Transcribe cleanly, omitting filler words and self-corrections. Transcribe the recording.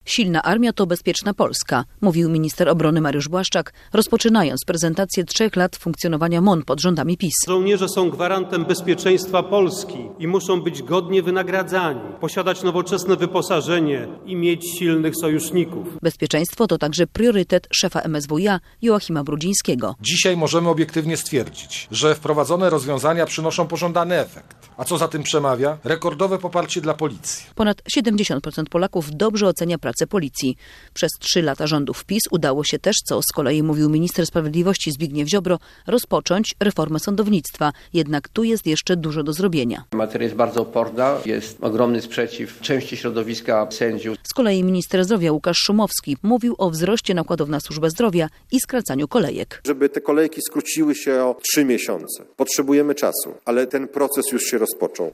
Silna armia to bezpieczna Polska, mówił minister obrony Mariusz Błaszczak, rozpoczynając prezentację 3 lat funkcjonowania MON pod rządami PiS. Żołnierze są gwarantem bezpieczeństwa Polski i muszą być godnie wynagradzani, posiadać nowoczesne wyposażenie i mieć silnych sojuszników. Bezpieczeństwo to także priorytet szefa MSWiA Joachima Brudzińskiego. Dzisiaj możemy obiektywnie stwierdzić, że wprowadzone rozwiązania przynoszą pożądany efekt. A co za tym przemawia? Rekordowe poparcie dla policji. Ponad 70% Polaków dobrze ocenia pracę policji. Przez 3 lata rządów PiS udało się też, co z kolei mówił minister sprawiedliwości Zbigniew Ziobro, rozpocząć reformę sądownictwa. Jednak tu jest jeszcze dużo do zrobienia. Materia jest bardzo oporna, jest ogromny sprzeciw części środowiska sędziów. Z kolei minister zdrowia Łukasz Szumowski mówił o wzroście nakładów na służbę zdrowia i skracaniu kolejek. Żeby te kolejki skróciły się o 3 miesiące. Potrzebujemy czasu, ale ten proces już się rozpoczął.